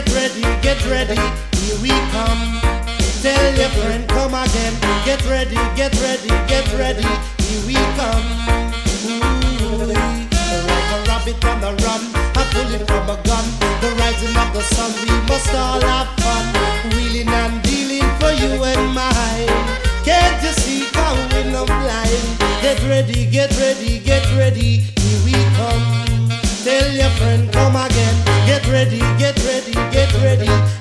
get ready, here we come. Tell your friend, come again. Get ready, get ready, get ready, here we come. Ooh, like a rabbit on the run, I pull it from a gun. The rising of the sun, we must all have fun. Wheeling and dealing for you and mine. Can't you see how we're not blind? Get ready, get ready, get ready, here we come. Tell your friend, come again. Get ready, get ready, get ready,